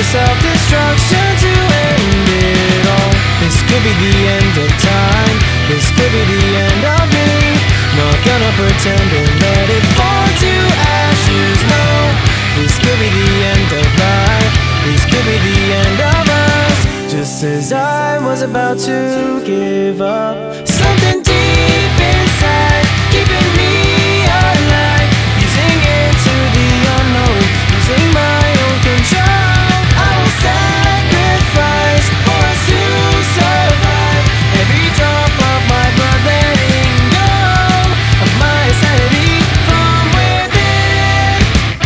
self-destruction to end it all. This could be the end of time. This could be the end of me. Not gonna pretend and let it fall to ashes, no. This could be the end of life. This could be the end of us. Just as I was about to give up, something deep inside keeping me alive, easing into the unknown, losing my own control. I will sacrifice for us to survive. Every drop of my blood letting go of my sanity from within.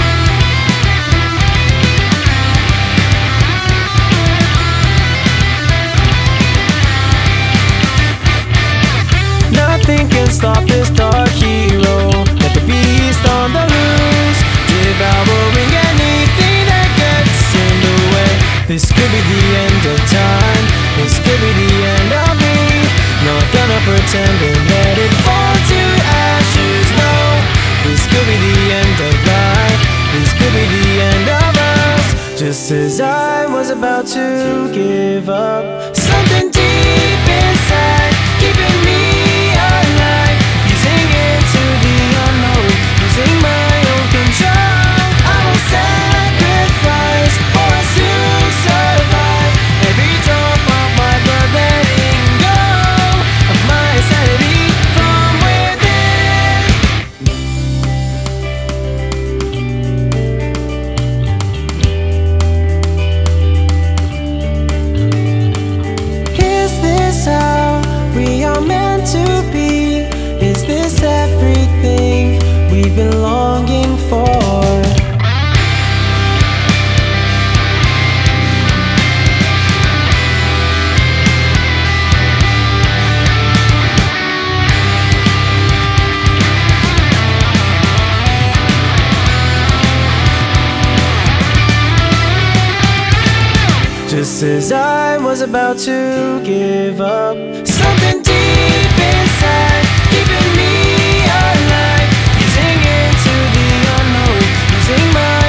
Nothing can stop this dark hero. Let the beast on the loose, devouring anything that gets in the way. This could be the end of time. This could be the end of me. Not gonna pretend and let it fall to ashes, no. This could be the end of life. This could be the end of us. Just as I was about to give up, something deep inside keeping me alive, easing into the unknown, losing my own control. I will sacrifice for us to survive. Every drop of my blood letting go of my sanity from within. Is this how we are meant to be? Is this everything we've been longing for? Just as I was about to give up, something deep inside keeping me alive, easing into the unknown, losing my